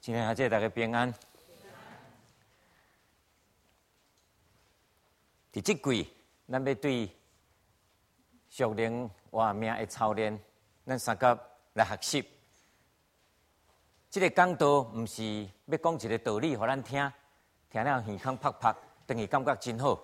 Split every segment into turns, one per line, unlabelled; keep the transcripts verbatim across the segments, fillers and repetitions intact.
今天还借大家平安。伫这季，咱要对属灵活命的操练，咱三甲来学习。这个讲道毋是要讲一个道理，互咱听，听了耳孔啪啪，等于感觉真好。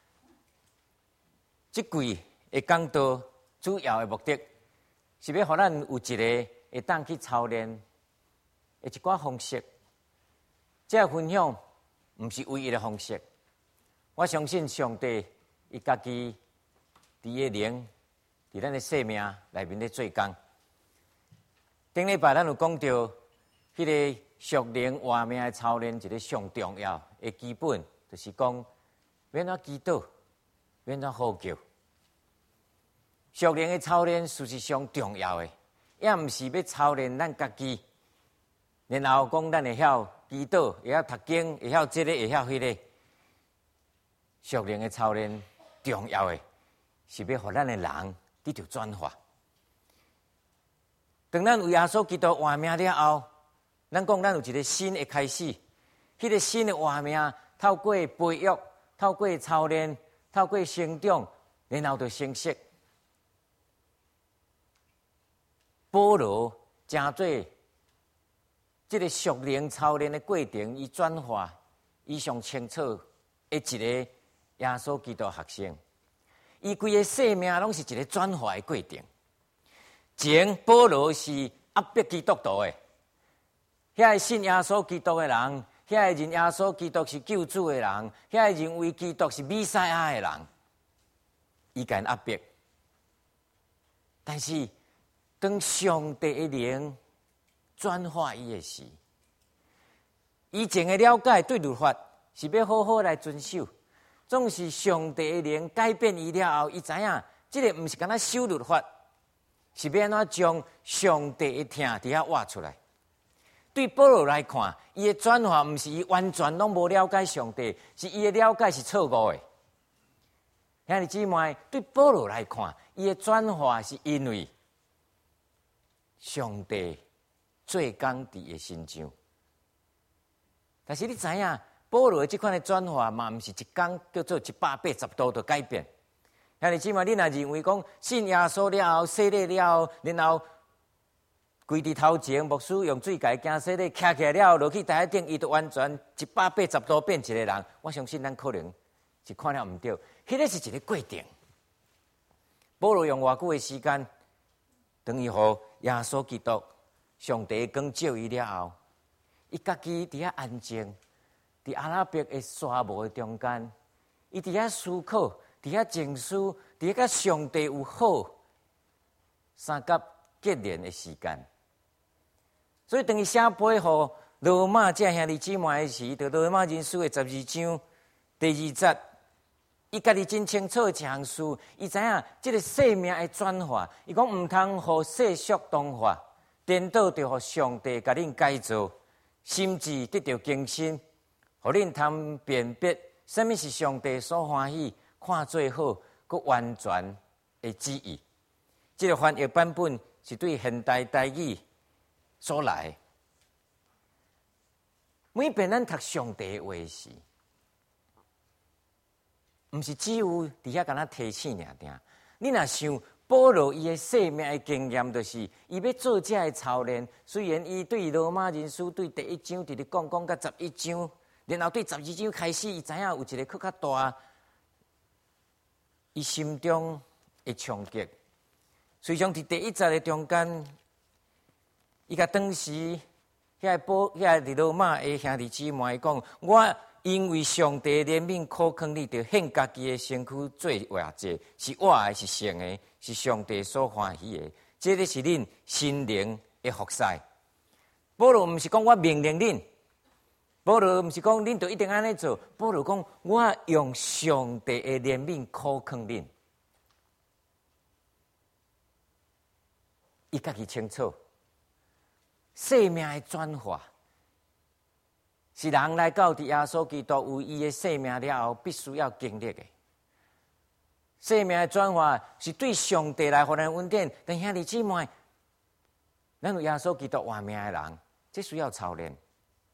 这季的讲道主要的目的，是要互咱有一个会当去操练的一寡方式。这个分享毋是唯一的方式。我相信上帝伊家己伫个灵，伫咱的生命内面咧做工。顶礼拜咱有讲到，迄个属灵活命的操练，一个上重要的基本，就是讲免怎祈祷，免怎呼叫。属灵的操练事实上重要的，也毋是要操练咱家己，然后讲咱会晓祈祷，会晓读经，会晓这个，会晓迄个。属灵的操练重要的，是要互咱的人得到转化。当咱为耶稣基督活命了后，咱讲咱有一个新的开始。迄、那个新的活命，透过培育，透过操练，透过成长，然后就成熟。保罗真做这个属灵操练的过程，伊转化，伊上清楚的一个。耶稣基督学生，伊规个生命拢是一个转化的过程。前保罗是压迫基督徒的，遐个信耶稣基督的人，遐个认耶稣基督是救主的人，遐个认为基督是弥赛亚的人，伊甲因压迫。但是当上帝的灵转化伊的时，以前的了解对律法是要好好来遵守。总是上帝的灵改变伊了后，伊知影，这个毋是干那守律法，是要安怎将上帝的听伫遐挖出来。对保罗来看，伊的转化毋是伊完全拢无了解上帝，是伊的了解是错误的。兄弟姊妹，对保罗来看，伊的转化是因为上帝做工伫伊身上。但是你知影？保罗这款的转化嘛，毋是一天叫做一百八十度的改变。兄弟姊妹，你若认为讲信耶稣了后、洗礼了后，然后跪伫头前，牧师用水甲伊惊洗礼，徛起来了后，落去台下顶，伊就完全一百八十度变一个人。我相信咱可能是看了毋对，迄个是一个过程。保罗用偌久的时间，等于互耶稣基督、上帝光照伊了后，伊家己伫遐安静。伫阿拉伯的沙漠中间，伊伫遐思考，伫遐静思，伫遐甲上帝有好三甲结连的时间。所以当伊写批互罗马这兄弟姊妹的时，就罗马人书的十二章第二节，伊家己真清楚一项事，伊知影这个生命的转化，伊讲毋通互世俗同化，颠倒着互上帝甲恁改造，心智得到更新。互恁通辨别，什么是上帝所欢喜、看做好、佮完全的旨意。这个翻译版本是对现代台语所来。每遍咱读上帝的话时，毋是只有伫遐敢若提醒尔定。你若想保罗伊的生命的经验，就是伊要做这个操练。虽然伊对罗马人书对第一章直直讲讲到十一章。然后对十二章开始，伊知影有一个更较大，伊心中的冲击。随从伫第一节的中间，伊甲当时遐个保遐个罗马的兄弟姊妹讲：我因为上帝怜悯苦劝你，就献家己的身躯做活祭，是我的，是圣的，是上帝所欢喜的。这个是恁心灵的服侍。保罗毋是讲我命令恁。保罗毋是讲恁就一定安尼做，保罗讲我用上帝的怜悯苦劝恁，伊家己清楚，生命的转化是人来到伫耶稣基督有伊的生命了后，必须要经历的。生命的转化是对上帝来互咱恩典，但兄弟姊妹，咱有耶稣基督活命的人，这需要操练。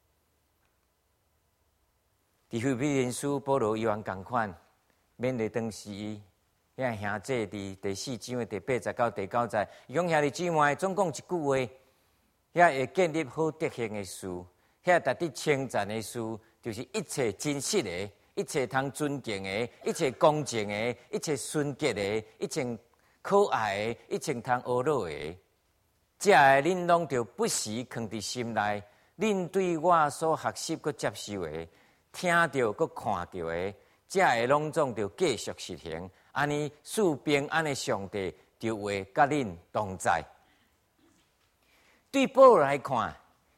伫腓立比人书保罗约翰共款，勉励当时遐兄姐伫第四章的第八节到第九节，伊讲兄弟姊妹总讲一句话，遐会建立好德行的事，遐值得称赞的事，就是一切真实的。一切通尊敬的，一切公正的，一切纯洁的，一切可爱的，一切通学乐的，这个恁拢着不时放伫心内。恁对我所学习佮接受的，听到佮看到的，这个拢总着继续实行。安尼赐平安的上帝就会甲恁同在。对保罗来看，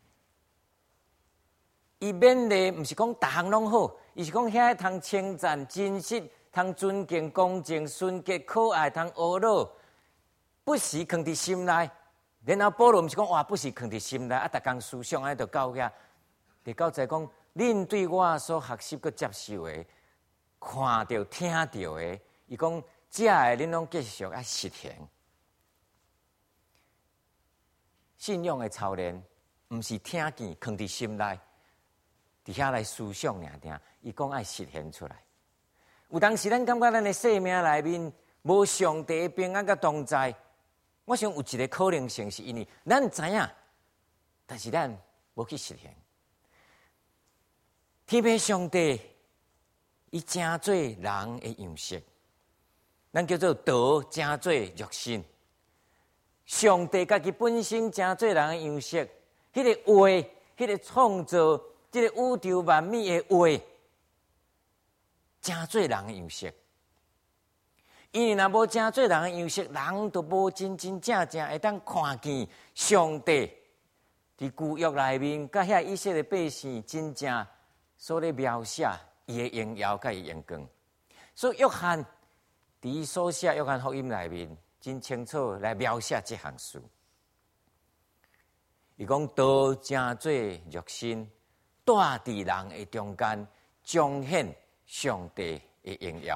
伊勉励毋是讲逐项拢好。伊是讲遐通称赞、真实、通尊敬、公正、纯洁、可爱、通学乐，不时放伫心内。然后保罗毋是讲哇，不时放伫心内，啊，逐工思想安尼就到遐。第九节讲，恁对我所学习佮接受的、看到、听到的，伊讲这个恁拢继续啊实行。信仰的操练，毋是听见放伫心内。伫遐来思想尔定，伊讲爱实现出来。有当时咱感觉咱的生命内面无上帝的平安甲同在，我想有一个可能性是因为咱知影，但是咱无去实现。天父上帝，伊正做人的样式，咱叫做道正做肉身。上帝家己本身正做人的样式，迄、那个话，迄、那个创造。这个宇宙万米的话，真做人的样式。因为若无真做人的样式，人都无真真正正会当看见上帝伫旧约内面，甲遐以色列百姓真正所咧描写伊的荣耀甲伊荣光。所以约翰伫所写约翰福音内面，真清楚来描写这项事。伊讲道真做肉身。住伫人的中间，彰显上帝的荣耀。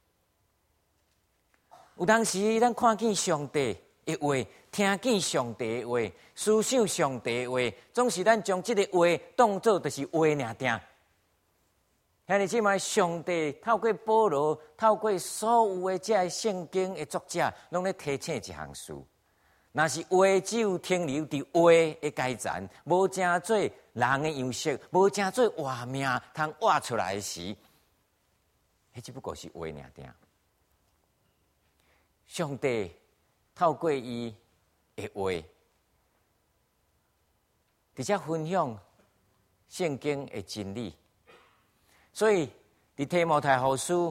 有当时，咱看见上帝的话，听见上帝的话，思想上帝的话，总是咱将这个话当作就是话尔定。兄弟姊妹，上帝透过保罗，透过所有的这些圣经的作者，拢咧提醒一项事。若是话只有停留伫话的阶层，无正做人的样式，无正做画命通画出来时，迄只不过是话尔定。上帝透过伊的话，直接分享圣经的真理。所以伫提摩太后书，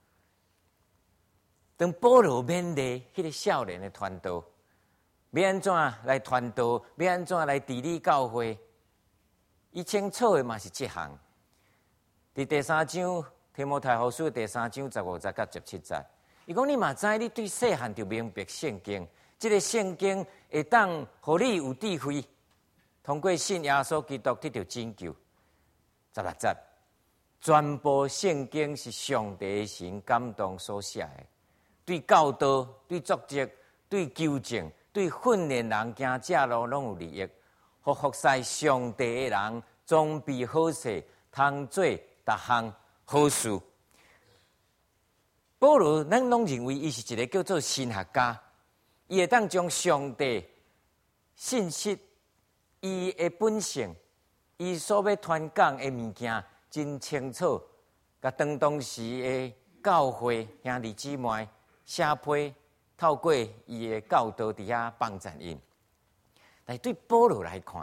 当保罗勉励迄个少年的传道。要安怎来传道？要安怎来治理教会？伊清楚的嘛是这项。伫第三章提摩太后书第三章十五节到十七节，伊讲你嘛知，你对细汉就明白圣经，这个圣经会当互你有智慧，通过信耶稣基督得到拯救。十六节，全部圣经是上帝神感动所写的，对教导、对作责、对纠正。对训练人行正路拢有利益，互服侍上帝的人装备好势，通做逐项好事。保罗，咱拢认为伊是一个叫做神学家，伊会当将上帝信息、伊的本性、伊所要传讲的物件，真清楚，甲当当时的教会兄弟姊妹写批。透过伊的教导底下帮助因，但对保罗来看，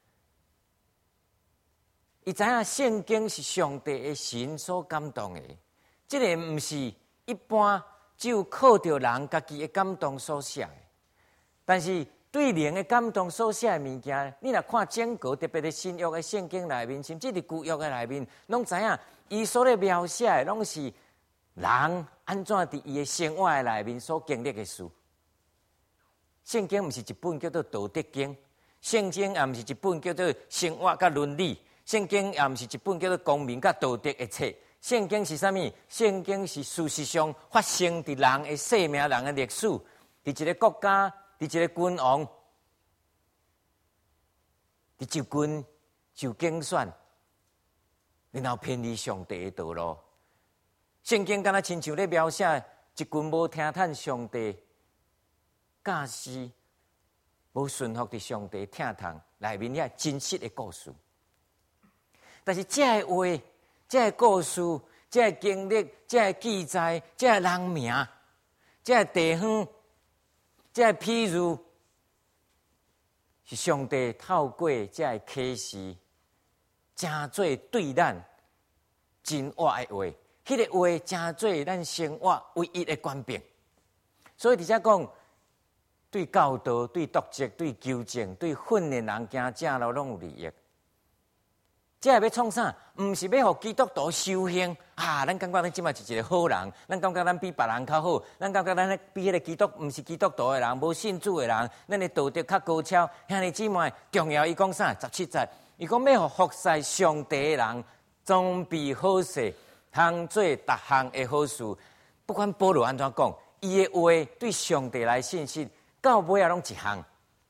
伊知影圣经是上帝的神所感动的，这个毋是一般只有靠着人家己的感动所写的。但是对灵的感动所写的物件，你若看整个特别的新约的圣经内面，甚至伫旧约的内面，拢知影伊所咧描写的拢是人。安怎伫伊的生活的内面所经历的事？圣经毋是一本叫做《道德经》，圣经也毋是一本叫做《生活甲伦理》，圣经也毋是一本叫做《公民甲道德》的册。圣经是啥物？圣经是事实上发生伫人的生命、人的历史，伫一个国家，伫一个君王，伫就军就竞选， 然后偏离上帝的道路。圣经敢若亲像咧描写一群无听趁上帝教示、无顺服伫上帝听堂内面遐真实的故事。但是这个话、这个故事、这个经历、这个记载、这个人名、这个地方、这个譬如，是上帝透过这个启示，真做对咱真活的话。迄、那个话真做咱生活唯一的权柄。所以伫遮讲，对教导、对督责、对纠正、对训练人行正路，拢有利益。这要创啥？毋是要互基督徒修行啊！咱感觉咱即摆是一个好人，咱感觉咱比别人较好，咱感觉咱比迄个基督毋是基督徒的人，无信主的人，咱的道德较高超。兄弟姊妹，重要伊讲啥？十七节，伊讲要互服侍上帝的人，装备好势，通做逐项的好事。不管保罗安怎讲，伊的话对上帝来信息，到尾啊拢一项，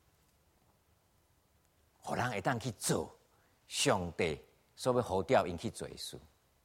互人会当去做。上帝所要呼召因去做事。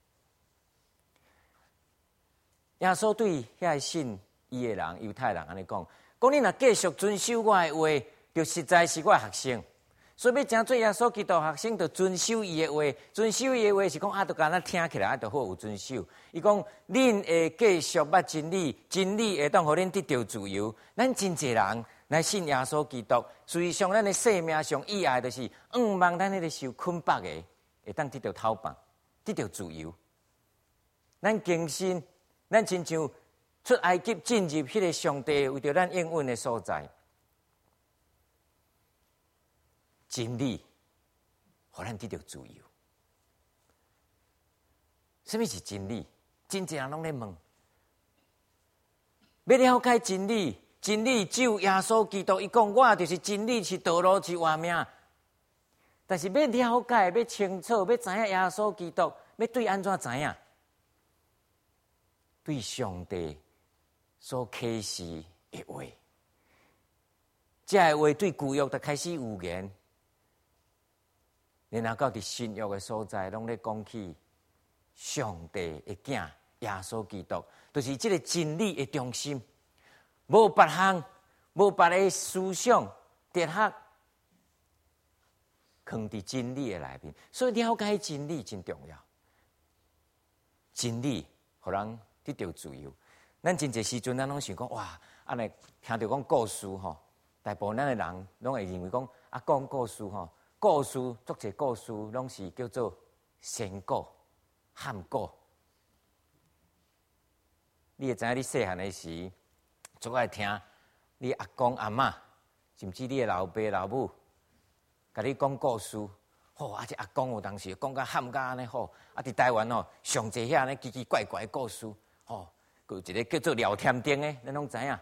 耶稣对遐信伊的人、犹太人安尼讲：，讲你若继续遵守我的话，就实在是我的学生。所以要真做耶稣基督学生，就遵守伊的话。遵守伊的话是讲啊，就干那听起来啊，就好有遵守。伊讲，恁会继续捌真理，真理会当互恁得到自由。咱真济人来信耶稣基督，实际上咱的生命上意爱就是，仰望咱迄个受捆绑的，会当得到透放，得到自由。咱更新，咱亲像出埃及进入迄个上帝为着咱应允的所在。真理，互咱得到自由。什么是真理？真侪人拢咧问。要了解真理，真理只有耶稣基督。伊讲我就是真理，是道路，是活命。但是要了解，要清楚，要知影耶稣基督，要对安怎知影？对上帝所启示的话，这个话对旧约就开始有言。然后到伫新约的所在，拢咧讲起上帝的囝耶稣基督，就是这个真理的中心。无别项，无别的思想哲学，藏伫真理的内面。所以了解真理真重要。真理互人得到自由。咱真侪时阵，咱拢想讲哇，安尼听到讲故事吼，大部分咱的人拢会认为讲啊，讲故事吼。故事，作者故事，拢是叫做仙故、汉故。你会知影，你细汉的时，最爱听你阿公阿嬷，甚至你的老爸老母，甲你讲故事。吼、哦，啊，这阿公有当时讲甲喊甲安尼好，啊，伫台湾哦，上济遐安尼奇奇怪怪的故事。吼、哦，有一个叫做聊天钉的，咱拢知影。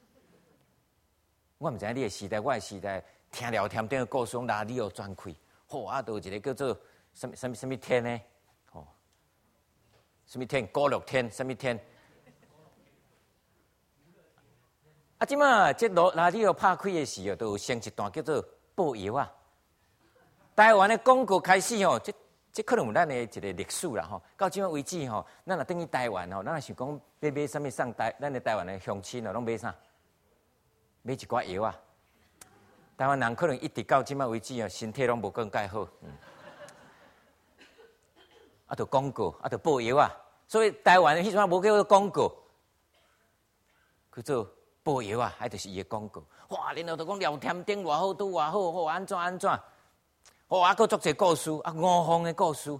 我毋知影你的时代，我的时代。听聊天顶的故事，拉里奥转开，吼啊，都有一个叫做什么什么什么天呢？吼，什么天？高乐天，什么天？啊，即马这拉拉里奥拍开的时候，都有先一段叫做报药啊。台湾的广告开始吼，这这可能有咱的一个历史啦吼。到即马为止吼，咱若等于台湾吼，咱若想讲要买什么送台，咱的台湾的乡亲哦，拢买啥？买一寡药啊。台湾人可能一直到即摆为止哦，身体拢无更介好，嗯，啊，著广告，啊，著报药啊，所以台湾的迄阵无叫做广告，叫做报药啊，还就是伊的广告。哇，然后著讲聊天顶偌好，拄偌好，好安怎安怎，哦，啊，佫作者故事，啊，五方的故事，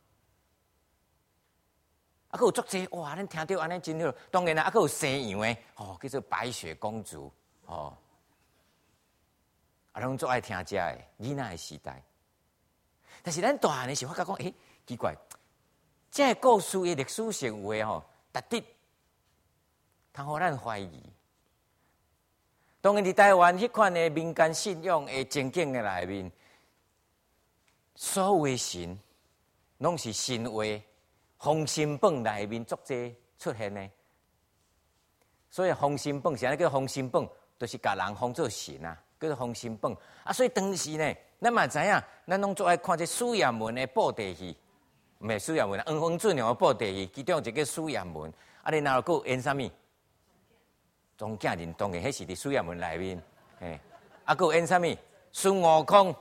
啊，佫有作者，哇，咱听到安尼真好。当然啦，啊，佫有西洋的，哦，叫做白雪公主，哦。啊，拢最爱听这个囡仔的时代，但是咱大汉的时候发觉讲，诶、欸，奇怪，这个故事的历史性有诶吼，特直，通互咱怀疑。当然，伫台湾迄款的民间信仰的情景的内面，所有的神拢是神话《封神榜》内面作者出现的。所以《封神榜》是安尼叫《封神榜》，就是甲人封做神啊。叫做《封神榜》啊，所以当时呢，咱嘛知影，咱拢做爱看这史艷文的布袋戏。 唔系苏彦文，黄风准哦报第二，其中一个苏彦文，啊，然后佫演啥物？宗教认同嘅，迄是伫苏彦文内面，嘿，啊，佫演啥物？孙悟空，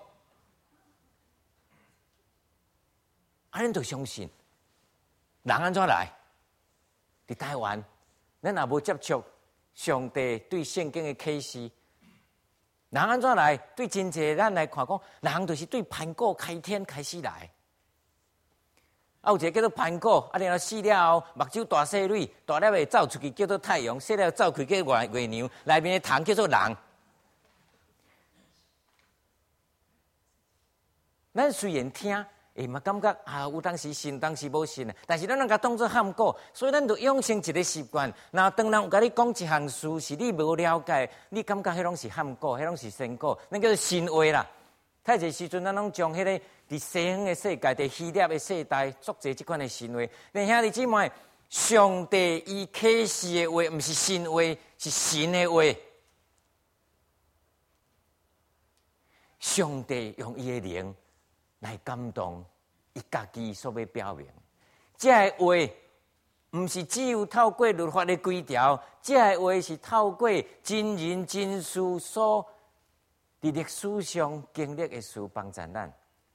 啊，恁就相信，人安怎来？伫台湾，咱也无接触上帝对圣经的启示。人安怎来？对真济咱来看讲，人就是对盘古开天开始来。啊，有一个叫做盘古，啊，然后死了后，目睭大细蕊，大粒会走出去叫做太阳，细了走开叫月月亮，内面的虫叫做人。咱虽然听，会嘛感觉啊，有当时信，当时无信的，但是咱能甲当作喊过，所以咱就养成一个习惯。那当人有甲你讲一项事，是你无了解，你感觉迄拢是喊过，迄拢是神过，那叫做神话啦。太济时阵，咱拢将迄个伫西方的世界、伫希腊的世代，作者即款的神话。但兄弟姊妹，上帝伊启示的话，毋是神话，是神的话。上帝用伊的灵来感动伊家己所要表明，这个话毋是只有透过律法的规条，这个话是透过真人真事所伫历史上经历的事帮助咱。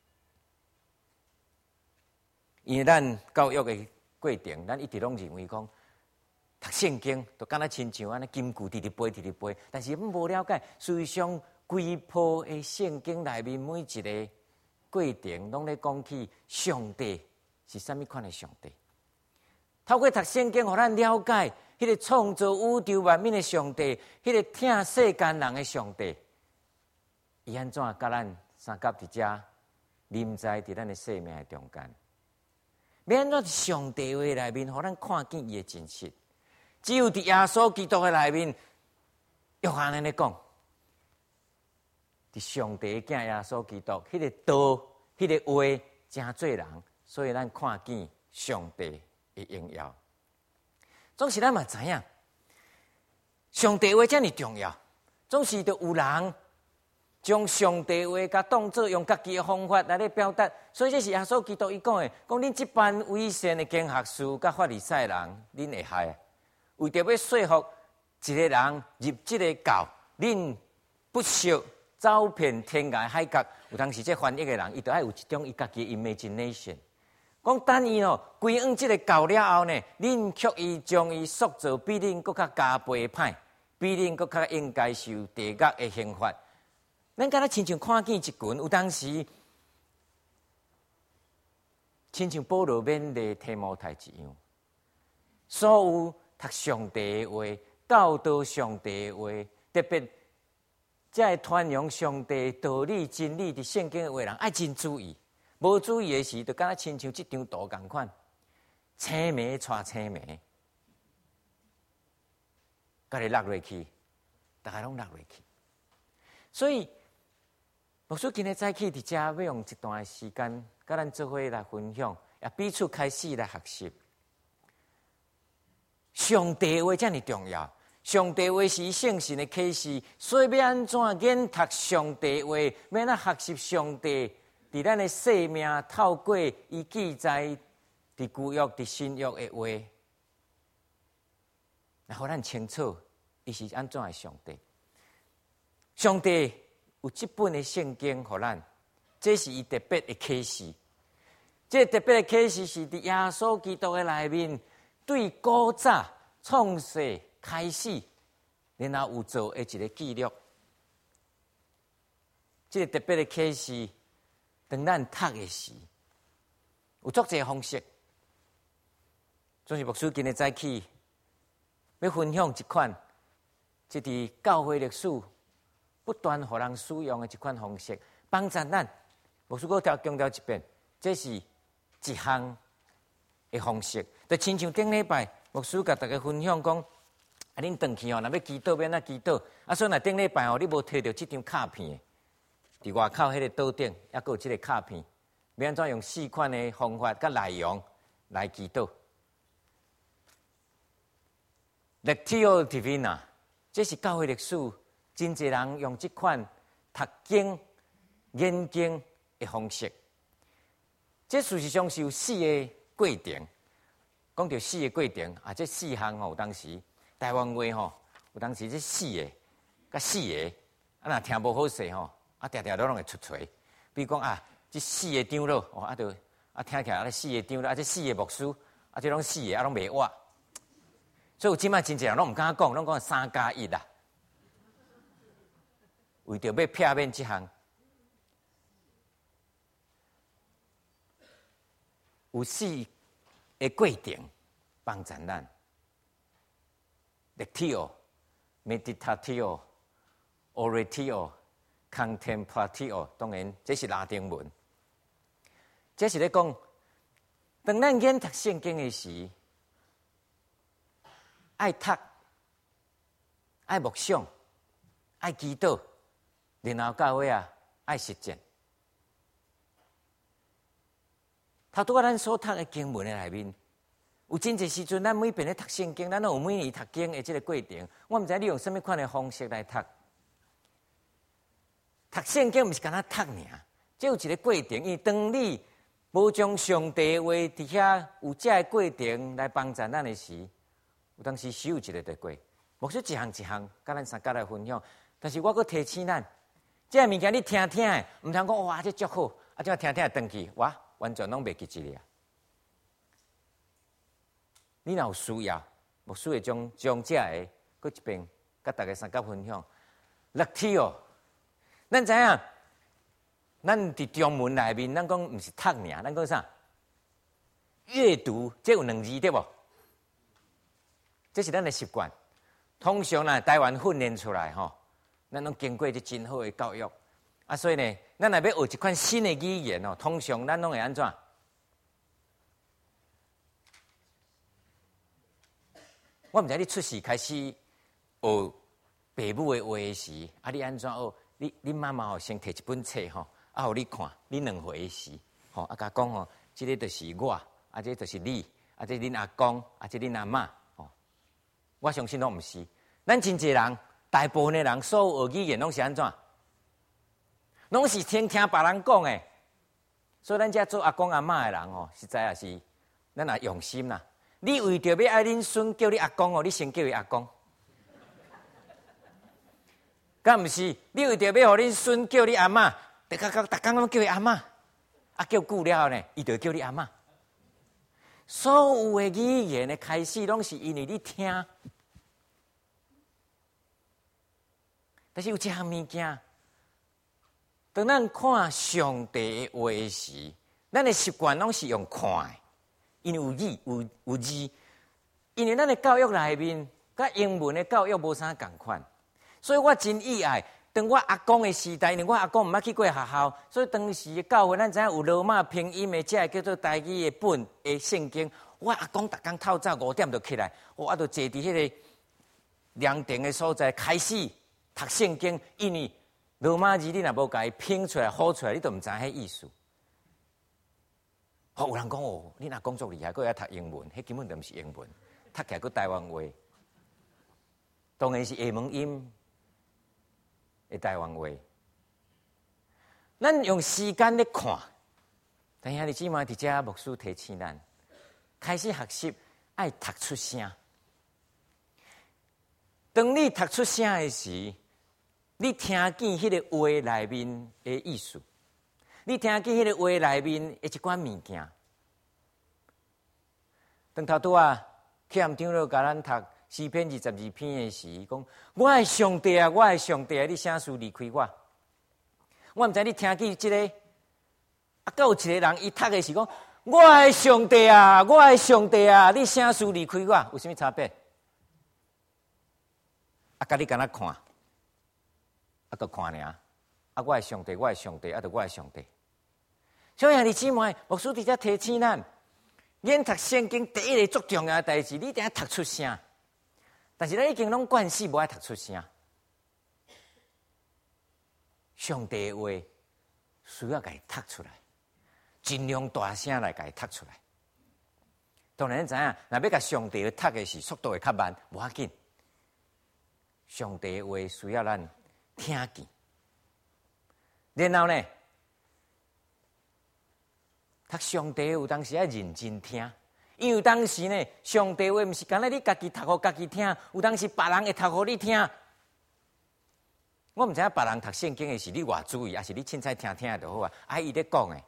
因为咱教育的过程，咱一直拢认为讲读圣经就敢若亲像安尼金句直直背直直背，但是阮无了解，实际上规波的圣经内面每一个过程，拢咧讲起上帝是啥物款的上帝。透过读圣经，互咱了解迄个创造宇宙万物的上帝，迄个疼世间人的上帝，伊安怎甲咱三甲伫遮临在伫咱的生命的中间？要安怎伫上帝话内面，互咱看见伊的真实？只有伫耶稣基督的内面，约翰安尼讲。伫上帝的囝耶稣基督，迄、那个道，迄、那个话，真做人，所以咱看见上帝的荣耀。总是咱嘛知影，上帝话遮尔重要，总是就有人将上帝话甲当作用家己的方法来咧表达，所以这是耶稣基督伊讲的，讲恁这班伪善的经学士甲法利赛人，恁会害，为着要说服一个人入这个教，恁不惜走遍天涯海角。有当时这翻译的人，伊就爱有一种伊家己的 imagination。讲等伊哦，归往这个教了后呢，恁却伊将伊塑造比恁更较加倍歹，比恁更较应该受地狱的刑罚。咱敢若亲像看见一群，有当时亲像保罗勉励提摩太一样，所有读上帝的话、教导上帝的话，特别这会传扬上帝道理、真理的圣经的话，人爱真注意。无注意的时，就敢若亲像这张图共款，青梅带青梅，甲你落落去，大家拢落落去。所以，牧师今日早起伫遮要用一段时间，甲咱做伙来分享，也彼此开始来学习。上帝话遮尔重要，上帝话是圣神的启示，所以要安怎研读上帝话，要安学习上帝。伫咱的生命透过伊记载伫旧约、伫新约的话，然后咱清楚伊是安怎的上帝。上帝有这本的圣经互咱，这是伊特别的启示。这特别的启示是伫耶稣基督的内面，对古早创世开始，然后有做的一个记录。这特别的启示。当咱读的时，有足侪方式。总是牧师今日早起要分享一款，即伫教会历史不断互人使用的一款方式，帮助咱。牧师搁调强调一遍，这是一项的方式。就亲像顶礼拜牧师甲大家分享讲，啊，恁回去哦，若要祈祷要哪祈祷？啊，所以若顶礼拜哦，你无摕到这张卡片。伫外口迄个岛顶，还佫有即个卡片，要安怎用四款的方法甲内容来祈祷 ？Lectio Divina， 这是教会历史，真侪人用即款读经、研经的方式。 这事实上是有四个过程。讲到四个过程啊，这四项吼，有当时台湾话吼，有当时这四个、甲四个，啊，若听无好势吼，啊，常常都拢会出错。比如讲啊，这四个长老，哦，啊，就啊，听起来啊，四个长老，啊，这四个牧师，啊，这拢四个，啊，拢袂活。所以有即摆真侪人拢毋敢讲，拢讲三加一啦。为着要避免即项，有四个过程帮助咱。lectio、meditatio、oratio、contemplatio， 当然这是拉丁文。这是咧讲，当咱研读圣经的时，爱读、爱默想、爱祈祷，然后到尾啊，爱实践。头拄仔咱所读的经文的内面，有真侪时阵，咱每遍咧读圣经，咱有每年读经的这个过程。我毋知你用什么款的方式来读。读圣经毋是干那读尔，这有一个过程。因为当你无将上帝话伫遐有这个过程来帮助咱的时，有当时是有一个得过。牧师一项一项，甲咱三甲来分享。但是我阁提醒咱，这个物件你听听的，毋通讲哇，这足好，啊，这听听转去，哇，完全拢袂记一个。你若有需要，牧师会将将这个搁一遍，甲大家三甲分享。lectio，咱知影，咱伫中文内面，咱讲毋是读尔，咱讲啥？阅读，这有两字对无？这是咱的习惯。通常呢，台湾训练出来吼，咱拢经过这真好的教育啊，所以呢，咱若要学一款新的语言哦，通常咱拢会安怎？我毋知你出世开始学爸母的话时，啊，你安怎学？你你妈妈吼先摕一本册吼，啊，互你看，你两岁时，吼，啊，甲讲吼，即个就是我，啊，这就是你，啊，这恁阿公，啊，这恁阿嬷，吼，我相信拢毋是。咱真侪人，大部分的人所有学语言拢是安怎？拢是听听别人讲的。所以咱遮做阿公阿嬷的人吼，实在也是咱也用心啦。你为着要爱恁孙叫你阿公哦，你先叫伊阿公。敢毋是？你为着要互恁孙叫你阿嬷，逐个逐工拢叫伊阿嬷，啊叫久了后呢，伊就叫你阿嬷。所有的语言的开始，拢是因为你听。但是有一项物件，当咱看上帝的话时，咱的习惯拢是用看的，因为有字有有字，因为咱的教育内面，甲英文的教育无啥共款。所以我真意外，当我阿公的时代，因为我阿公毋捌去过学校，所以当时的教会，咱知影有罗马拼音的，这叫做台语的本的圣经。我阿公逐工透早五点就起来，我啊就坐伫迄个凉亭的所在开始读圣经，因为罗马字你若无甲伊拼出来、好出来，你都毋知影迄意思。哦，有人讲哦，你若工作厉害，佫要读英文，迄根本就毋是英文，读起来佫台湾话，当然是下门音。的台湾话，咱用时间咧看，但兄弟姊妹伫遮牧师提醒咱，开始学习爱读出声。当你读出声的时，你听见迄个话内面的意思，你听见迄个话内面的一款物件。当头拄啊，去暗长老教咱读诗篇二十二篇的时，讲我的上帝啊，我的上帝啊，你啥事离开我？我毋知你听见即、这个，啊，还有一个人伊读的是讲我的上帝啊，我的上帝啊，你啥事离开我？有啥物差别？啊，甲你敢若看，啊，都看尔。啊，我的上帝，我的上帝，啊，就我的上帝。所以兄弟姊妹，牧师伫遮提醒咱，研读圣经第一个最重要的代志，你一定要读出声。但是咱已经拢惯死无爱读出声，上帝的话需要甲伊读出来，尽量大声来甲伊读出来。当然知影，若要甲上帝读的是速度会较慢，无要紧。上帝的话需要咱听见，然后呢， 读上帝有当时要认真听，因为有当时呢，上帝话毋是干那你家己读互家己听，有当时别人会读互你听。我毋知影别人读圣经的是你偌注意，还是你凊彩听听就好啊？啊，伊咧讲的，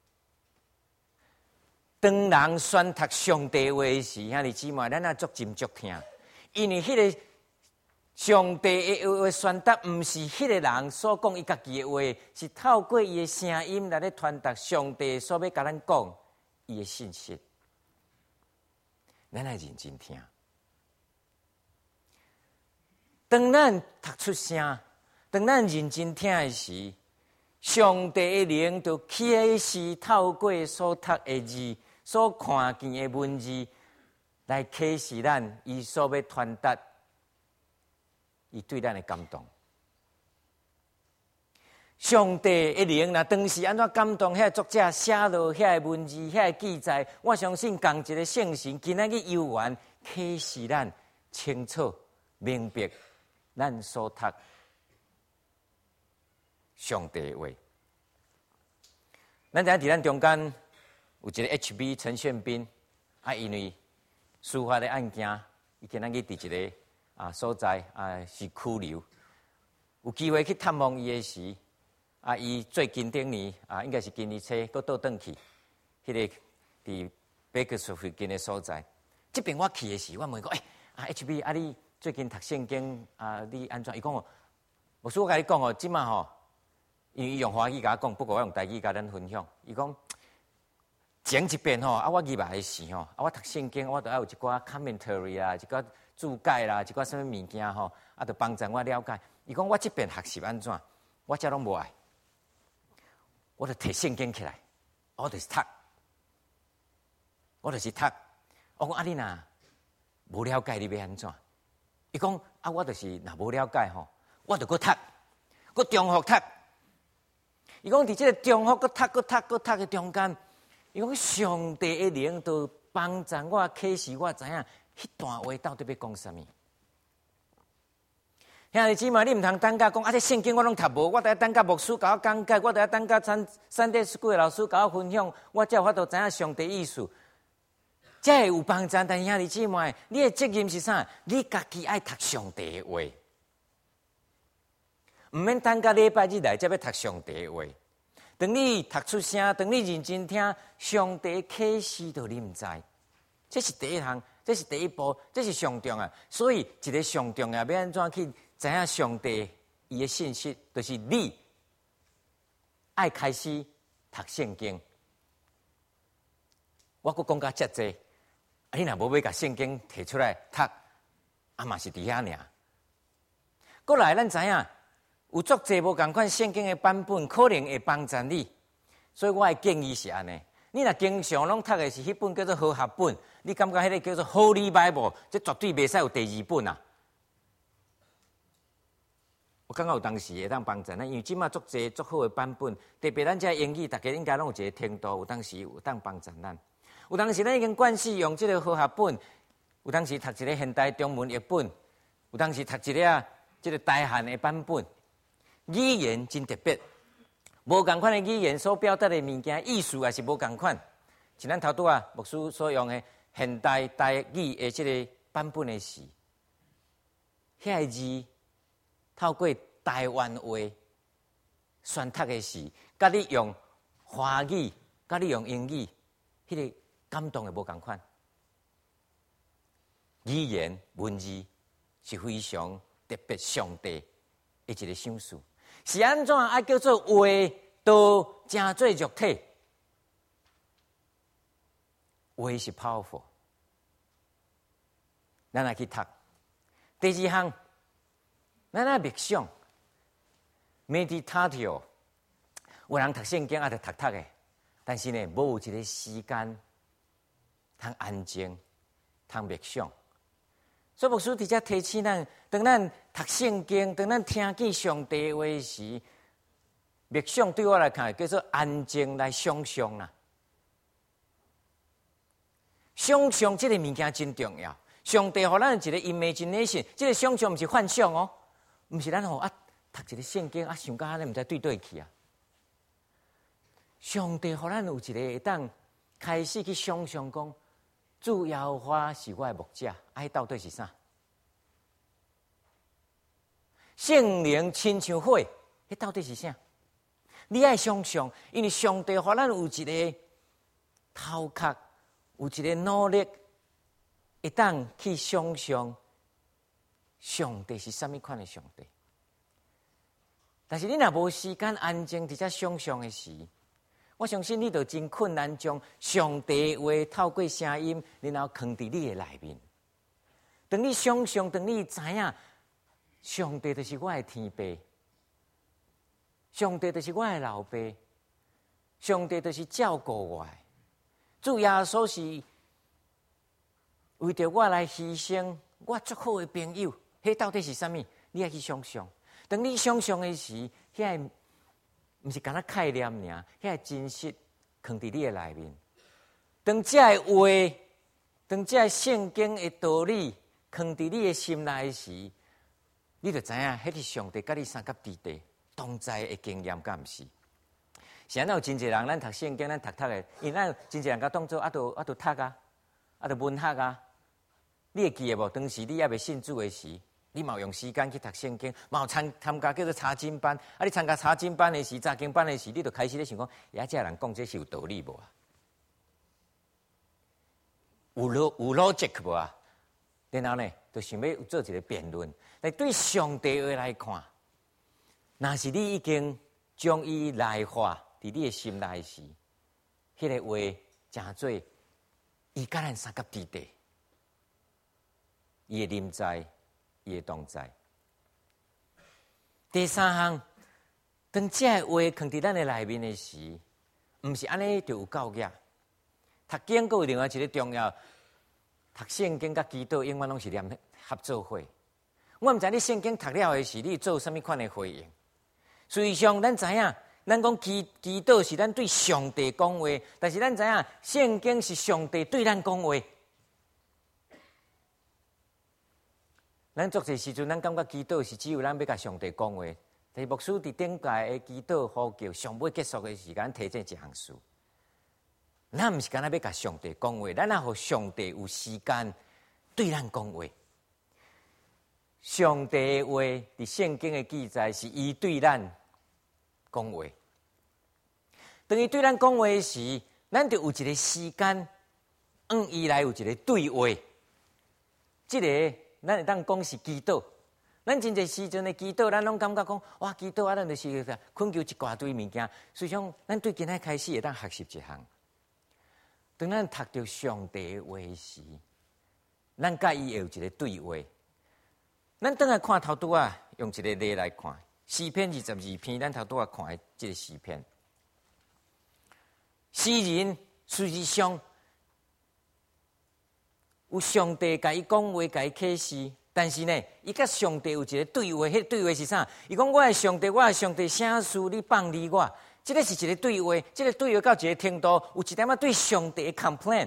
当人选读上帝话时，兄弟姊妹，咱也足斟酌听，因为迄个上帝的话选择，毋是迄个人所讲伊家己的话，是透过伊的声音来咧传达上帝所要甲咱讲伊的信息。咱来认真听，当咱读出声。当咱认真听的时，上帝的灵就启示透过所读的字、所看见的文字，来启示咱伊所要传达，伊对咱的感动。上帝的灵若当时安怎感动遐作者写落遐的文字、遐的记载，我相信同一个圣神今仔日游玩启示咱清楚明白咱所读。上帝的话，咱知影伫咱中间有一个 H B 陈炫斌，啊，因为司法的案件，伊今仔日伫一个啊所在啊是拘留，有机会去探望伊的时，啊，伊最近顶年啊，应该是今年初，佫倒转去，迄、那个伫北克斯附近的所在。这边我去的时，我问讲，诶、欸，啊 H B 啊，你最近读圣经啊，你安怎？伊讲哦，牧师我甲你讲哦，即马吼。因为伊用华语甲我讲，不过我用台语甲咱分享。伊讲前一遍吼，啊，我入来时吼，啊，我读圣经，我都要有一寡 commentary 啦，一寡注解啦，一寡什么物件吼，啊，就帮助我了解。伊讲我这边学习安怎，我遮拢无爱，我就摕圣经起来，我就是读，我就是读。我讲啊，你若无了解，你要安怎？伊讲啊，我就是若无了解吼，我就搁读，搁重复读。伊讲伫即个中学，搁读、搁读、搁读的中间，伊讲上帝的灵都帮助我启示我知影迄段话到底要讲啥物。兄弟姊妹，你毋通等甲讲啊！这圣经我拢读无，我得要等甲牧师甲我讲解，我得要等甲三三代school的老师甲我分享，我才有法度知影上帝意思。才会有帮助。但是兄弟姊妹，你的责任是啥？你家己爱读上帝的话。毋免等到礼拜日来才要读上帝的话。当你读出声，当你认真听，上帝启示就你毋知。这是第一项，这是第一步，这是上重要。所以一个上重要，要安怎去知影上帝伊的信息，就是你爱开始读圣经。我阁讲甲遮济，啊，你若无要甲圣经摕出来读，啊嘛是伫遐尔。过来，咱知影。有足侪无共款圣经的版本，可能会帮助你。所以我的建议是安尼：你若经常拢读的是迄本叫做和合本，你感觉迄个叫做 Holy Bible， 这绝对袂使有第二本啊！我感觉有当时会当帮助咱，因为即马足侪足好的版本，特别咱遮英语，大家应该拢有一个程度，有当时有当帮助咱。有当时咱已经惯势用即个和合本，有当时读一个现代中文译本，有当时读一个啊即个大汉的版本。语言真特别，无共款的语言所表达的物件，意思也是无共款。像咱头拄啊，牧师所用的现代台语的即个版本的诗，遐个字透过台湾话选读的诗，甲你用华语，甲你用英语，迄、那个感动的无共款。语言文字是非常特别上帝的一个享受。是安怎啊？叫做话都真做肉体，话是 powerful。咱来去读。第二项，咱来默想 meditatio。有人读圣经也着读读的，但是呢，无有一个时间，通安静，通默想。所以牧师伫遮提醒咱，当咱读圣经，当咱听见上帝话时，默想对我来看叫做安静来想象啦。想象这个物件真重要。上帝互咱一个 imagination， 这个想象毋是幻想哦，毋是咱吼啊读一个圣经啊想甲安尼毋知对对去啊。 上帝互咱有一个会当开始去想象讲，主耶和华是我的牧者，啊，到底是啥？圣灵亲像火，迄到底是啥？你爱想象，因为上帝互咱有一个头壳，有一个努力，会当去想象上帝是啥物款的上帝。但是你若无时间安静伫遮想象的时，我相信你就真困难将上帝话透过声音，然后藏伫你的内面。当你想象，当你知影，上帝就是我的天父，上帝就是我的老爸，上帝就是照顾我的。主耶稣是为着我来牺牲，我最好的朋友，迄到底是啥物？你要去想象。当你想象的时，遐个毋是干那概念尔，遐个真实藏伫你的内面。当这个话，当这个圣经的道理藏伫你的心内时，你就知影，迄是上帝甲你三甲地地同在的经验，敢毋是？是安有真侪人，咱读圣经，咱读读的，因为咱真侪人甲当作啊，都啊都读啊，啊都文学啊。你会记得无？当时你还未信主的时，你嘛有用时间去读圣经，嘛有参参加叫做查经班。啊，你参加查经班的时、查经班的时，你就开始咧想讲，呀，这人讲这是有道理无啊？有逻有逻辑无啊？然后呢，就想要做一个辩论。但对上帝话来看，若是你已经将伊内化伫你的心内时，迄、那个话诚做伊甲咱三甲地地。伊的临在，伊的同在。第三项，当这个话藏伫咱的内面的时，毋是安尼就有够额。读经阁有另外一个重要，读圣经甲祈祷永远拢是念合作伙。我毋知你圣经读了的时，你做啥物款的回应？实际上，咱知影，咱讲祈祈祷是咱对上帝讲话，但是咱知影，圣经是上帝对咱讲话。咱做些时阵，咱感觉祈祷是只有咱要甲上帝讲话。但是牧师伫顶届的祈祷呼叫上尾结束的时间，提醒一项事：咱毋是干那要甲上帝讲话，咱也互上帝有时间对咱讲话。上帝的话伫圣经的记载是伊对咱讲话。当伊对咱讲话时，咱就有一个时间，按伊来有一个对话。这个。咱会当讲是祈祷，咱真侪时阵的祈祷，咱拢感觉讲，哇，祈祷啊，咱就是困求一大堆物件。所以讲，咱对今仔开始会当学习一项。当咱读到上帝的话时，咱甲伊有一个对话。咱等下看头拄啊，用一个例来看，诗篇二十二篇，咱头拄啊看的这个诗篇。诗人实际上。有上帝甲伊讲话，甲伊启示，但是呢，伊甲上帝有一个对话，迄、那个、对话是啥？伊讲我的上帝，我的上帝，啥事你放离我？这个是一个对话，这个对话到一个程度，有一点仔对上帝的 complain。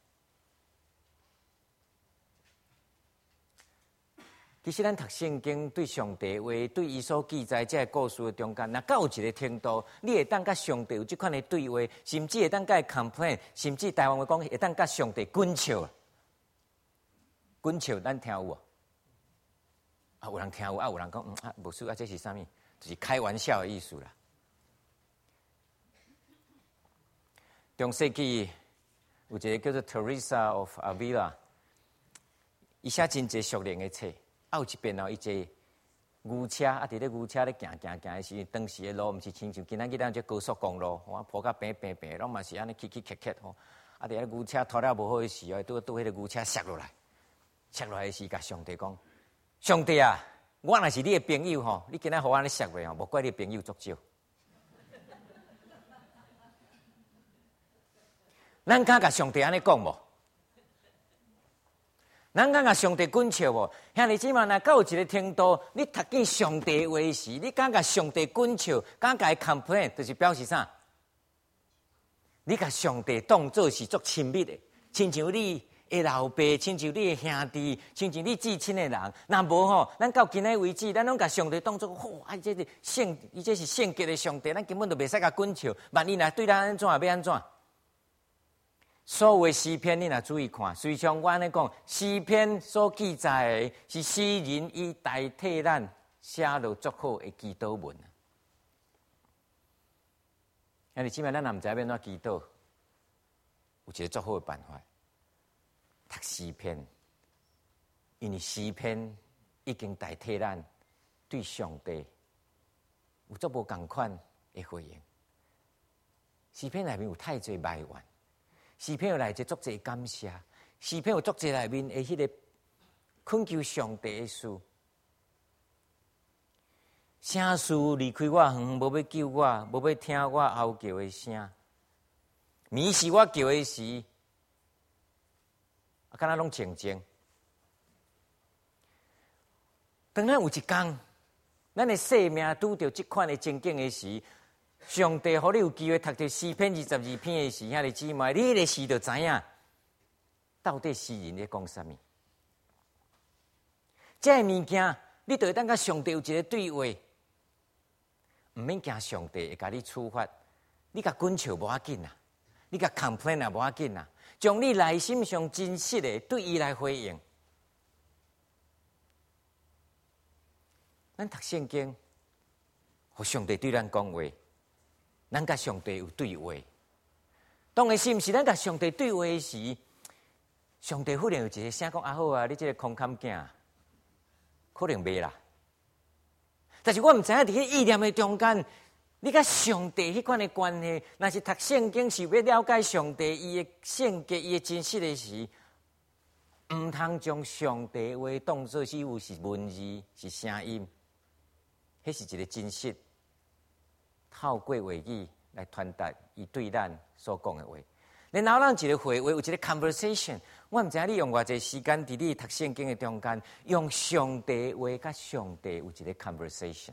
其实咱读圣经对上帝话，对伊所记载这个故事的中间，若到有一个程度，你会当甲上帝有这款的对话，甚至会当甲伊 complain， 甚至台湾话讲会当甲上帝滚笑。滚笑，咱听有无？啊，有人听有，啊，有人讲，嗯啊，牧师啊，这是啥物？就是开玩笑的意思啦。中世纪有一个叫做 Teresa of Avila， 伊写真侪属灵的册，啊，有一边哦，伊坐牛车，啊，伫咧牛车咧行行行的时，当时的路毋是亲像今仔日咱这高速公路，哇，铺甲平平平，拢嘛是安尼起起磕磕吼，啊，伫咧牛车拖了无好的时哦，拄拄迄个牛车摔落来。摔落来时，甲上帝讲：上帝啊，我若是你的朋友吼，你今仔互我安尼摔袂吼，无怪你的朋友足少。咱敢甲上帝安尼讲无？咱敢甲上帝滚笑无？兄弟姊妹，若到有一个程度，你读见上帝话时，你敢甲上帝滚笑，敢甲伊 complain， 就是表示啥？你甲上帝当作是足亲密的，亲像你。 的老爸，亲像你的兄弟，亲像你至亲的人。若无吼，咱到今日为止，咱拢甲上帝当作吼，啊，这是圣，伊这是圣洁的上帝，咱根本就袂使甲滚笑。万一若对咱安怎，要安怎？所有的诗篇，你若注意看，随像我安尼讲，诗篇所记载的是诗人以代替咱写落足好的祈祷文。啊，你即摆咱若毋知要安怎祈祷，有一个足好的办法。读诗篇，因为诗篇已经代替咱对上帝有足无共款的回应。诗篇内面有太侪埋怨，诗篇有内侪足侪感谢，诗篇有足侪内面的迄个恳求上帝的事。啥事离开我远，无要救我，无要听我嚎叫的声。迷是我叫的时。啊，敢若拢静静。当咱有一天，咱的生命拄着即款的情景的时，上帝互你有机会读到诗篇二十二篇的时，兄弟姊妹，你迄个时就知影，到底诗人咧讲啥物？这物件，你就会当甲上帝有一个对话，毋免惊上帝会甲你处罚，你甲滚笑无要紧啦，你甲 complain 也无要紧啦。将你内心上真实的对伊来回应。咱读圣经，互上帝对咱讲话，咱甲上帝有对话。当然是毋是咱甲上帝对话时，上帝忽然有一个声讲：啊好啊，你这个空坎囝，可能袂啦。但是我毋知影伫迄意念的中间。你甲上帝迄款的关系，若是读圣经是要了解上帝伊的圣洁、伊的真实的时，毋通将上帝话当作是有是文字、是声音，迄是一个真实，透过话语来传达伊对咱所讲的话。然后咱一个会话有一个 conversation， 我毋知影你用偌济时间伫你读圣经的中间，用上帝话甲上帝有一个 conversation。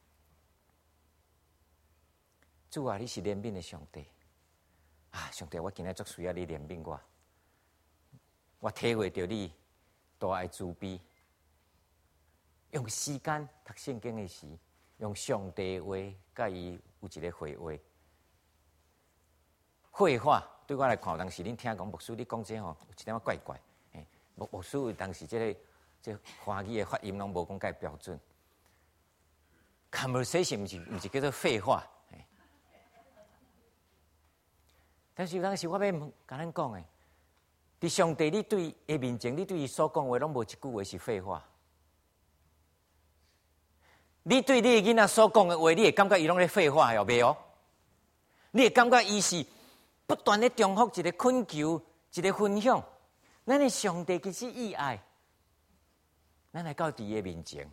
主啊，你是怜悯的上帝啊！上帝，我今日足需要你怜悯我，我体会到你大爱慈悲。用时间读圣经的时，用上帝话甲伊有一个会话。绘画对我来看，当时恁听讲牧师你讲这吼，有一点仔怪怪。诶，牧牧师当时这个这个华语的发音拢无讲介标准。conversation 毋是毋是叫做废话。但是当时我要甲咱讲诶，伫上帝你对伊面前，你对伊所讲话，拢无一句话是废话。你对你的囡仔所讲的话，你会感觉伊拢咧废话，有袂哦？你会感觉伊是不断咧重复一个恳求，一个分享。咱的上帝其实意爱，咱来到伫伊面前，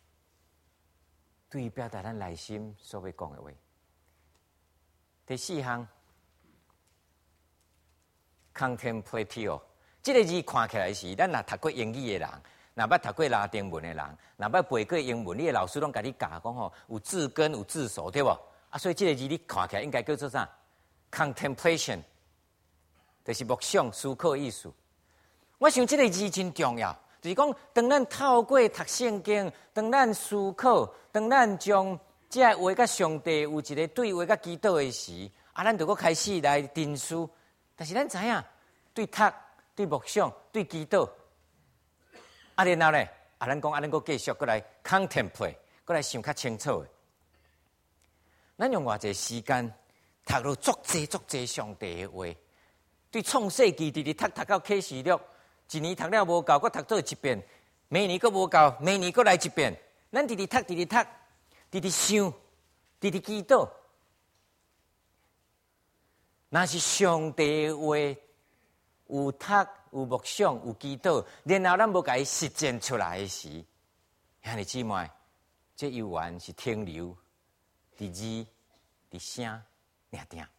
对伊表达咱内心所要讲的话。第四项。Contemplatio， 这个字看起来是咱若读过英语的人，若捌读过拉丁文的人，若捌背过英文，你的老师拢甲你教讲吼，有字根有字首，对无？啊，所以这个字你看起来应该叫做啥 ？Contemplation， 就是默想、思考的意思。我想这个字真重要，就是讲，当咱透过读圣经，当咱思考，当咱将这个话甲上帝有一个对话甲祈祷的时，啊，咱就搁开始来沉思。但是咱知影，对读、对默想、对祈祷，啊，然后咧，啊，咱讲啊，咱搁继续过来 contemplate， 过来想较清楚的。咱用偌济时间读了足济足济上帝的话，对创世纪直直读读到启示录，一年读了无够，搁读做一遍；明年搁无够，明年搁来一遍。咱直直读，直直读，直直想，直直祈祷。那是上帝话，有读、有默想、有祈祷，然后咱要甲伊实践出来的时，兄弟姊妹，这犹原是停留伫字、伫声、尔定。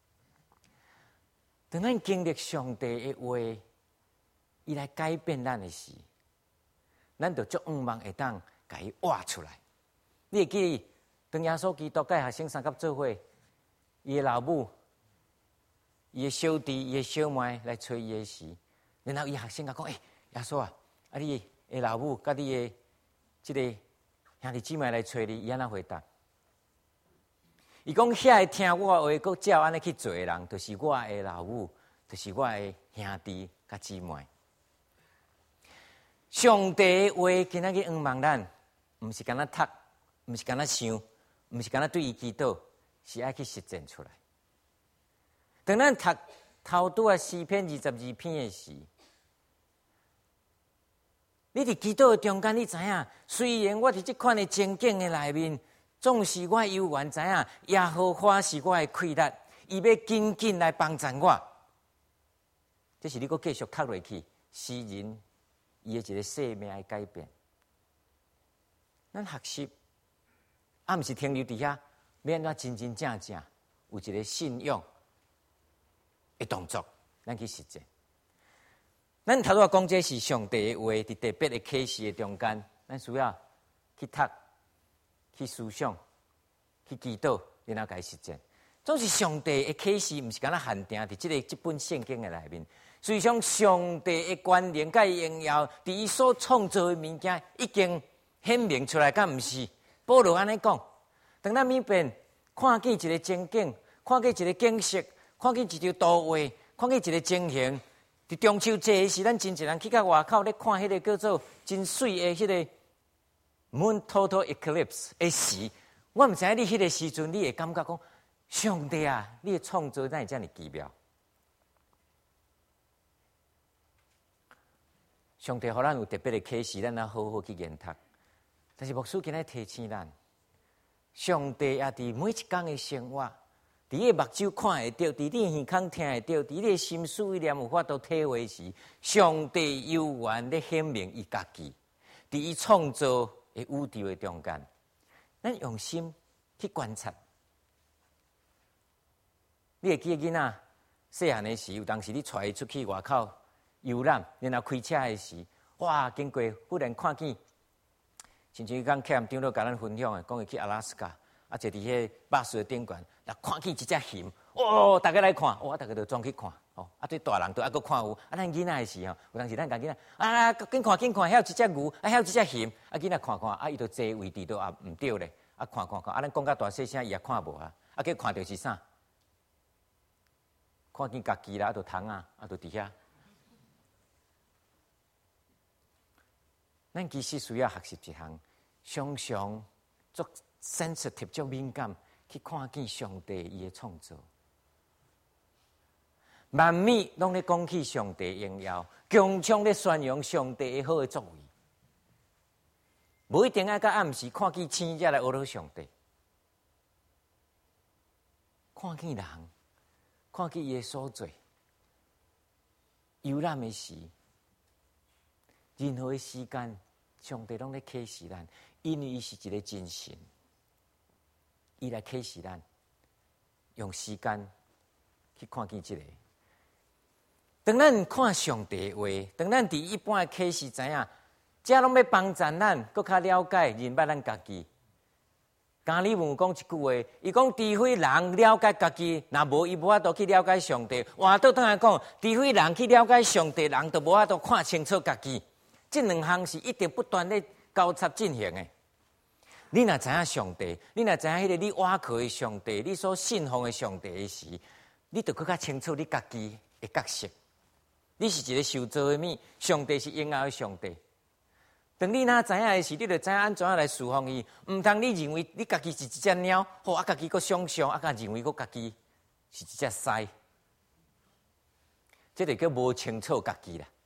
当咱经历上帝的话，伊来改变咱的时，咱就足仰望会当甲伊挖出来。你会记，当耶稣基督甲学生三甲做伙，伊的老母。伊的小弟、伊的小妹来找伊的时， 然后伊学生甲讲：诶、欸，耶稣啊，啊你的老母甲你的即个兄弟姊妹来找你，伊安怎回答？伊讲：遐会听我话，佮照安尼去做的人，就是我的老母，就是我的兄弟甲姊妹。上帝的话今仔日仰望咱，毋是干那读，毋是干那想，毋是干那对伊祈祷，是爱去实践出来。当咱读头拄啊四篇二十二篇的时，你伫祈祷的中间，你知影，虽然我伫即款的情景的内面，总是我犹原知影，耶和华是我的气力，伊要紧紧来帮助我。这是你阁继续读落去，诗人伊的一个生命的改变。咱学习，啊，毋是停留伫遐，要安怎真真正正有一个信仰的动作，咱去实践。咱头拄讲这是上帝的话，伫特别的启示的中间，咱需要去读、去思想、去祈祷，然后来实践。总是上帝的启示，毋是敢若限定伫即个即本圣经的内面。实际上，上帝的权能甲伊荣耀，伫伊所创造的物件，已经显明出来，敢毋是？保罗安尼讲，当咱每遍看见一个情景，看见一个景色，看见一条图画，看见一个情形。伫中秋节的时，咱真侪人去到外口咧看迄个叫做真水的迄个 moon total eclipse 的时，我毋知影你迄个时阵，你会感觉讲，上帝啊，你的创造哪会遮尔奇妙？上帝互咱有特别的启示，咱要好好去研读。但是牧师今日提醒咱，上帝也伫每一天的生活。伫你目睭看会到，伫你耳孔听会到，伫你心思意念有法度体会时，上帝犹原咧显明伊家己，伫伊创造的宇宙的中间，咱用心去观察。你会记得囡仔细汉的时，有当时你带伊出去外口游览，然后开车的时，哇，经过忽然看见，甚至讲客人长老甲咱分享的，讲伊去阿拉斯加。啊，坐伫迄巴士的顶悬，若看见一只熊，哦，大家来看，哦，大家就装去看，哦，啊，对大人都还阁看有，啊，咱囡仔的时候，有当时咱甲囡仔，啊，紧看紧看，遐有一只牛，啊，遐有一只熊，啊，囡仔看看，啊，伊就坐位置都啊毋对咧，啊，看看看，啊，咱讲甲大细声，伊也看无啊，啊，计看到是啥？看见家己啦，啊，就虫啊，啊，就伫遐。咱其实需要学习一项，常常做。sensitive 足敏感，去看见上帝伊的创造，万物拢咧讲起上帝荣耀，强强咧宣扬上帝的好的作为。无一定爱到暗时看见星才来学到上帝，看见人，看见伊的所做，游览的时，任何的时间，上帝拢咧启示咱，因为伊是一个真神。伊来启示咱，用时间去看见这个。当咱看上帝的话，当咱伫一般的启示知影，这拢要帮助咱，搁较了解认捌咱家己。刚你问讲一句话，伊讲除非人了解家己，若无伊无法度去了解上帝。换倒转来讲，除非人去了解上帝，人就无法度看清楚家己。这两项是一直不断咧交叉进行的。你若知影上帝，你若知影迄个你倚靠的上帝，你所信奉的上帝的时，你就更较清楚你家己的角色。你是一个受造的物，上帝是荣耀的上帝。当你若知影的时，你就知影安怎来侍奉伊。毋通你认为你家己是一只鸟，好啊，家己佫想象，啊，甲认为佫家己是一只狮，这就叫无清楚家己啦。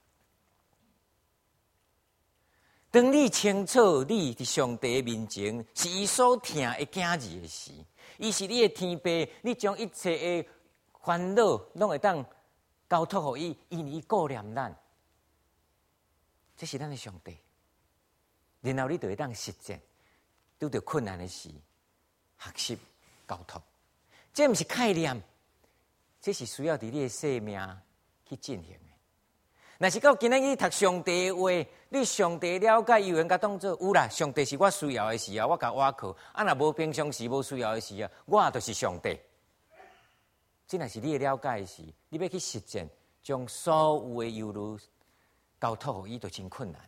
当你清楚你伫上帝的面前是伊所疼的囝儿的时，伊是你的天父，你将一切的烦恼拢会当交托予伊，因为伊顾念咱。这是咱的上帝。然后你就会当实践，遇到困难的时，学习交托。这毋是概念，这是需要伫你的生命去进行的。若是到今仔日读上帝的话，你上帝了解有缘甲当作有啦，上帝是我需要的时啊，我甲倚靠。啊，若无平常时无需要的时啊，我就是上帝。这若是你的了解的时，你要去实践， 将所有的忧虑交托予伊，就真困难。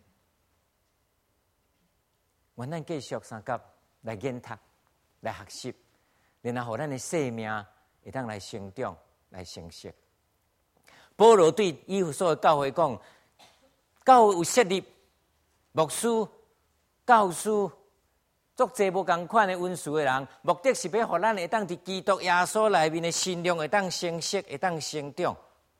阮咱继续三甲来研读、来学习，然后互咱的生命会当来成长、来成熟。保罗对以弗所的教会讲：教会有设立牧师、教师，足侪无共款的恩赐的人，目的是要互咱会当伫基督耶稣内面的信仰会当成熟、会当成长。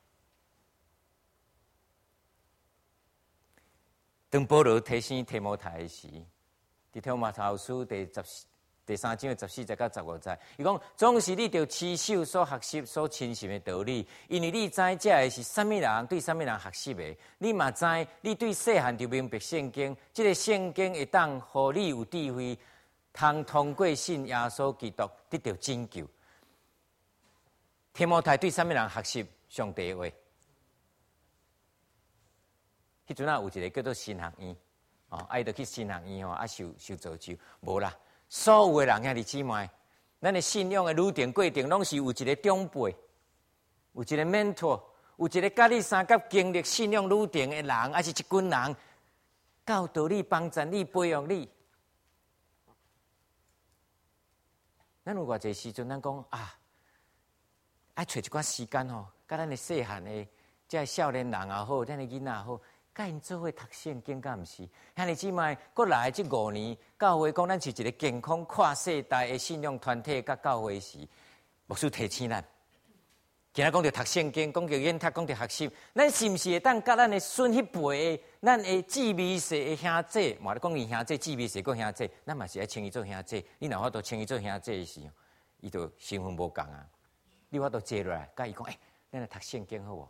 当保罗提醒提摩太时，伫提摩太后书第十第三章的十四节到十五节，伊讲：总是你着持守所学习、所亲信的道理，因为你知这个是啥物人对啥物人学习的。你嘛知，你对细汉就明白圣经，这个圣经会当互你有智慧，通通过信耶稣基督得到拯救。提摩太对啥物人学习上帝的话？迄阵啊，有一个叫做神学院，哦，爱着去神学院哦，啊受受造就，无啦。所有的人兄弟姊妹，咱的信仰的路程过程，拢是有一个长辈，有一个 mentor， 有一个甲你三甲经历信仰路程的人，还是一群人教导你、帮助你、培养你。咱有偌济时阵，咱讲啊，爱找一寡时间吼，甲咱的细汉的，即个少年人也好，咱的囡仔也好。甲因做伙读圣经，敢毋是？兄弟姊妹，过来即五年，教会讲咱是一个健康跨世代的信仰团体，甲教会时，牧师提醒咱，今仔讲着读圣经，讲着研读，讲着学习，咱是毋是会当甲咱的孙迄辈的，咱的姊妹世的兄弟，嘛咧讲伊兄弟、姊妹世个兄弟，咱嘛是爱称伊做兄弟。你若法度称伊做兄弟的时候，伊就身份无共啊。你法度坐落来，甲伊讲，诶、欸，咱来读圣经好无？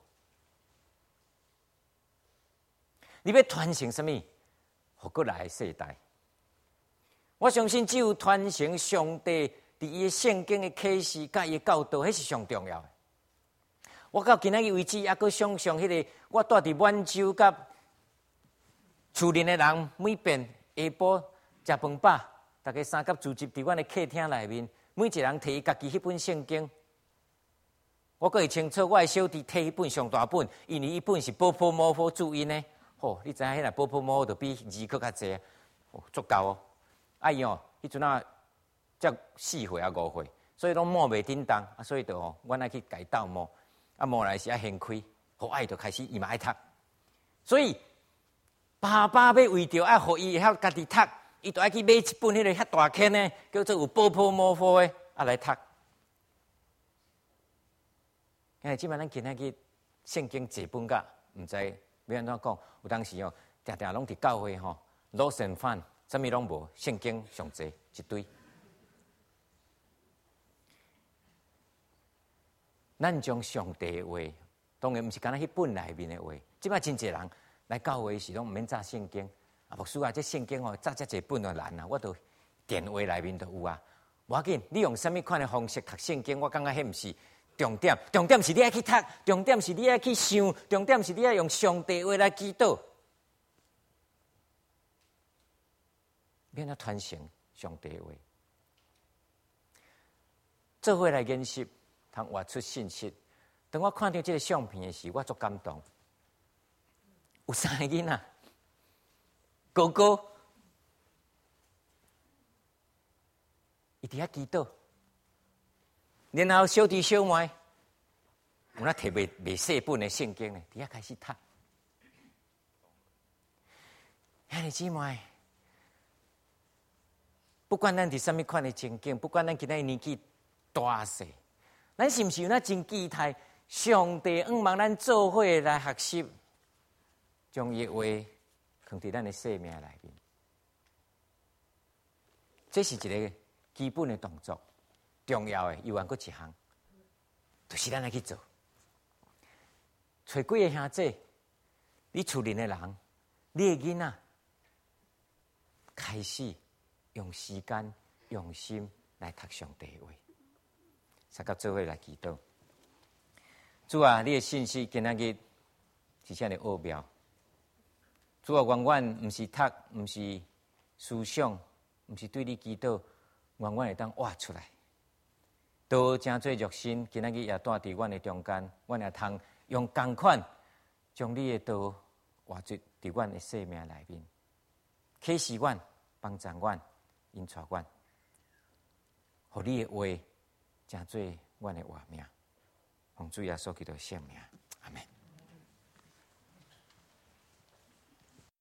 你要传承什么？互过来的世代。我相信，只有传承上帝伫伊的圣经的启示、甲伊的教导，迄是上重要的。我到今仔日为止，还阁想象迄个我住伫满洲甲厝邻的人，每遍下晡食饭饱，大家三甲聚集伫阮的客厅内面，每一人摕伊家己迄本圣经。我阁会清楚，我的小弟摕迄本上大本，因为伊本是波波摩佛注音的。哦，你知影迄个波波摩就比字搁较济，哦，足够哦。啊伊哦，迄阵啊，才四岁啊五岁，所以拢摸袂叮当，啊，所以就哦，阮爱去家斗摸，啊摸来是爱掀开，好爱就开始伊嘛爱读，所以爸爸要为着爱互伊会晓家己读，伊就爱去买一本迄个遐大坑的，叫做有波波摩佛的，啊来读。因为即摆咱今仔日圣经这本甲毋知。要安怎讲？有当时哦，常常拢伫教会吼，老神饭，啥物拢无，圣经上济一堆。咱将上帝的话，当然毋是干那迄本内面的话。即摆真侪人来教会时，拢毋免查圣经。啊，牧师啊，这圣经哦，查遮侪本就难啊，我都电话内面都有啊。无要紧，你用啥物款的方式读圣经，我感觉迄毋是。重点，重点是你爱去读，重点是你爱去想，重点是你爱用上帝话来祈祷，免啊传承上帝话，做伙来研习，通活出信息。当我看到这个相片的时候，我足感动。有三个囡仔，哥哥，伊伫遐祈祷。然后小弟小妹，有那摕袂袂细本的圣经呢，伫遐开始读。兄弟姊妹，不管咱伫什么款的情景，不管咱今仔年纪大细，咱是毋是有那真期待上帝希望咱做伙来学习，将伊话放伫咱的生命内面？这是一个基本的动作。重要的又还阁一项，就是咱来去做。找几个兄弟，你厝邻的人，你的囡仔，开始用时间、用心来读上帝的话，才甲做伙来祈祷。主啊，你的信息今仔日是啥个奥妙？主啊，远远毋是读，毋是思想，毋是对你祈祷，远远会当挖出来。 道真做肉身，今仔日也住伫阮的中间，阮也通用共款，将你的道活出伫阮的生命内面，启示阮，帮助阮，引带阮，互你的话真做阮的活命，奉主耶稣基督圣名，阿门。